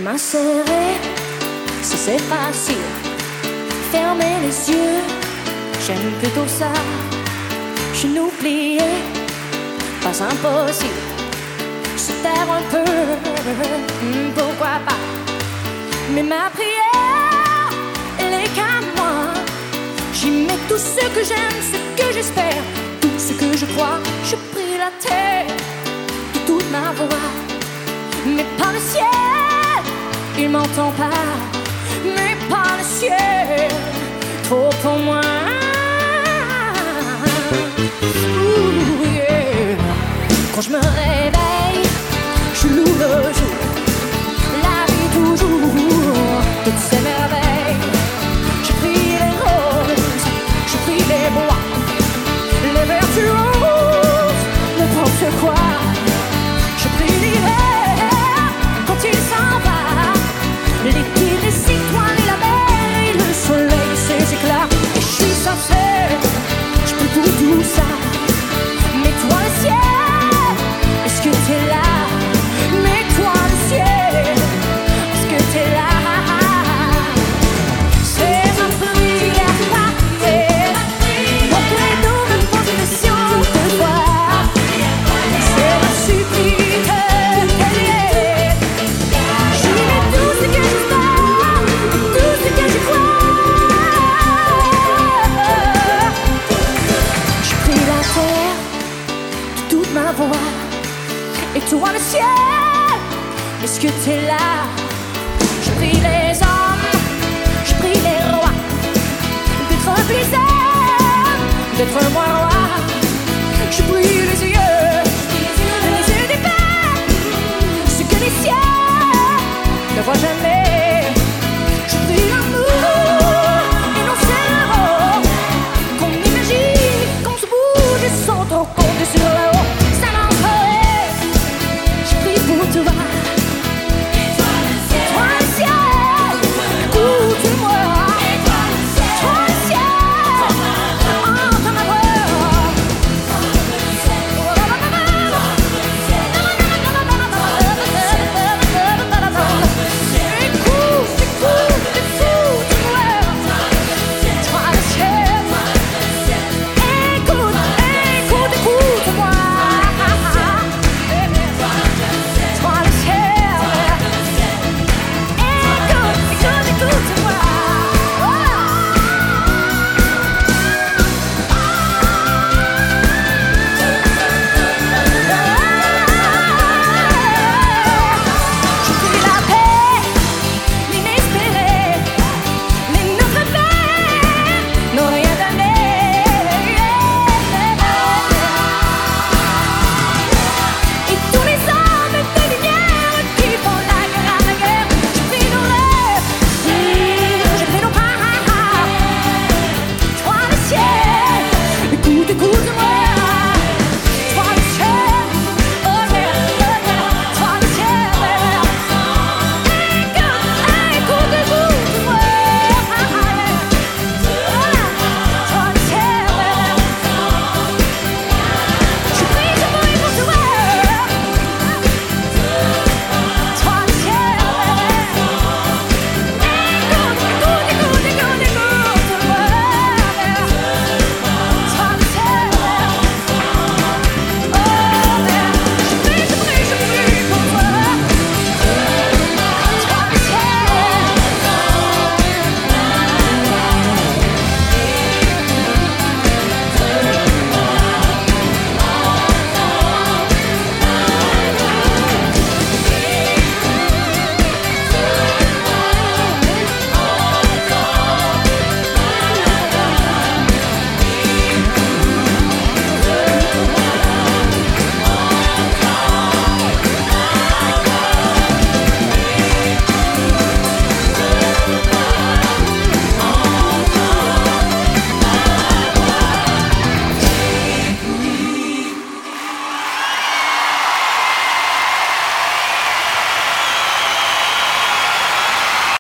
m'insérer, si c'est facile. Fermer les yeux, j'aime plutôt ça. Je n'oubliais pas impossible. Se taire un peu, pourquoi pas. Mais ma prière, elle est qu'à moi. J'y mets tout ce que j'aime, ce que j'espère, tout ce que je crois. Je prie la terre de toute ma voix. Mais pas le ciel, il m'entend pas. Mais pas le ciel, trop pour moi. Ooh, yeah. Quand je me réveille, je loue le jour, la vie toujours, toutes ces merveilles. Je prie les roses, je prie les bois, les vertus roses, n'importe quoi. Je prie l'hiver quand il s'en va, l'été, les étoiles et la mer et le soleil, ses éclats. Et je suis sincère, je peux tout ça. Mais toi le ciel, est-ce que t'es là? Mais toi le ciel, est-ce que t'es là? C'est ma prière, pour que les nouvelles positions te voient. C'est ma supplique, j'y mets tout ce que j'espère, tout ce que je crois. Je prie la terre de toute ma voix. Et toi le ciel, est-ce que t'es là? Je prie les hommes, je prie les rois, d'être plus aimes, d'être moi roi. Je prie les